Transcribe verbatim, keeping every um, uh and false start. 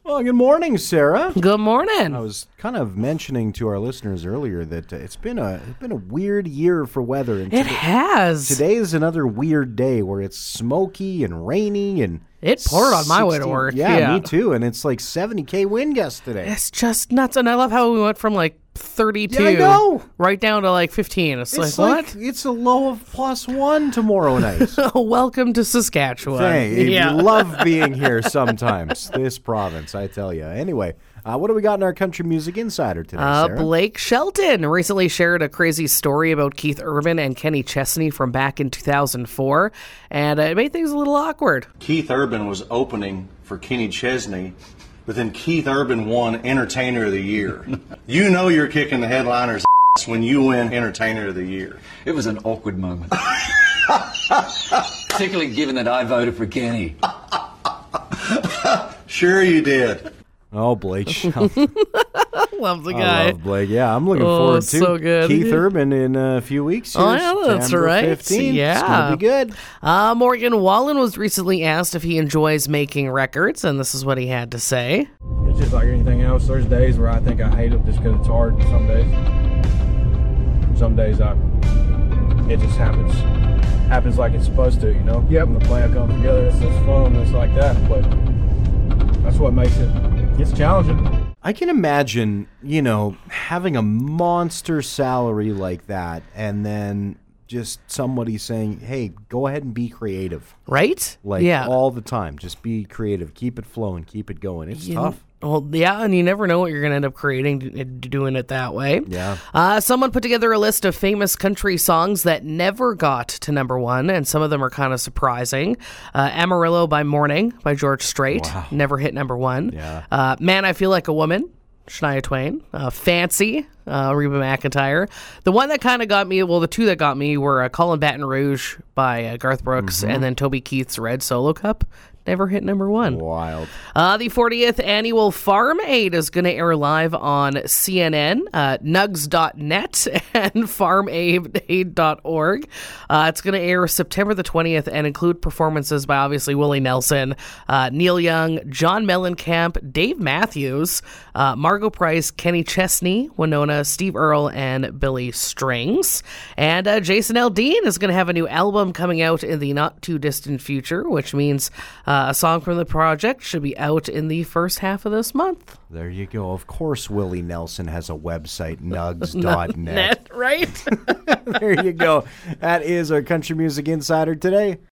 Well, good morning, Sarah. Good morning. I was kind of mentioning to our listeners earlier that uh, it's been a it's been a weird year for weather. And it today, has. Today is another weird day where it's smoky and rainy and it poured on my way to work. Yeah, yeah, me too. And it's like seventy K wind gusts today. It's just nuts. And I love how we went from like thirty-two yeah, I know. right down to like fifteen. It's, it's like, like, what? It's a low of plus one tomorrow night. Welcome to Saskatchewan. Hey, yeah. you love being here sometimes. This province, I tell you. Anyway, uh, what do we got in our Country Music Insider today, Uh, Sarah? Blake Shelton recently shared a crazy story about Keith Urban and Kenny Chesney from back in two thousand four, and uh, it made things a little awkward. Keith Urban was opening for Kenny Chesney, but then Keith Urban won Entertainer of the Year. You know you're kicking the headliner's ass when you win Entertainer of the Year. It was an awkward moment. Particularly given that I voted for Kenny. Sure you did. Oh, Blake Shelton. Love the guy. I love Blake. Yeah, I'm looking Oh, forward to so good. Keith Urban in a few weeks. Oh, Here's yeah, that's September right. fifteenth. Yeah. It's going to be good. Uh, Morgan Wallen was recently asked if he enjoys making records, and this is what he had to say. It's just like anything else. There's days where I think I hate it just because it's hard. Some days, some days I, it just happens, happens like it's supposed to. You know. Yep. When the plan comes together, it's just fun. It's like that. But that's what makes it. It's challenging. I can imagine, you know, having a monster salary like that, and then just somebody saying, "Hey, go ahead and be creative." Right? Like yeah. all the time, just be creative, keep it flowing, keep it going. It's You- tough. Well, yeah, and you never know what you're going to end up creating d- doing it that way. Yeah. Uh, someone put together a list of famous country songs that never got to number one, and some of them are kind of surprising. Uh, Amarillo by Morning by George Strait Wow. never hit number one. Yeah. Uh, Man, I Feel Like a Woman, Shania Twain. Uh, Fancy, uh, Reba McEntire. The one that kind of got me, well, the two that got me were uh, Call 'Em Baton Rouge by uh, Garth Brooks, Mm-hmm. and then Toby Keith's Red Solo Cup. Never hit number one. Wild. Uh, the fortieth annual Farm Aid is going to air live on C N N, uh, nugs dot net, and farm aid dot org. Uh, it's going to air September the twentieth and include performances by obviously Willie Nelson, uh, Neil Young, John Mellencamp, Dave Matthews, uh, Margot Price, Kenny Chesney, Winona, Steve Earle, and Billy Strings. And uh, Jason Aldean is going to have a new album coming out in the not-too-distant future, which means uh, a song from the project should be out in the first half of this month. There you go. Of course, Willie Nelson has a website, nugs dot net. Net, right? There you go. That is our Country Music Insider today.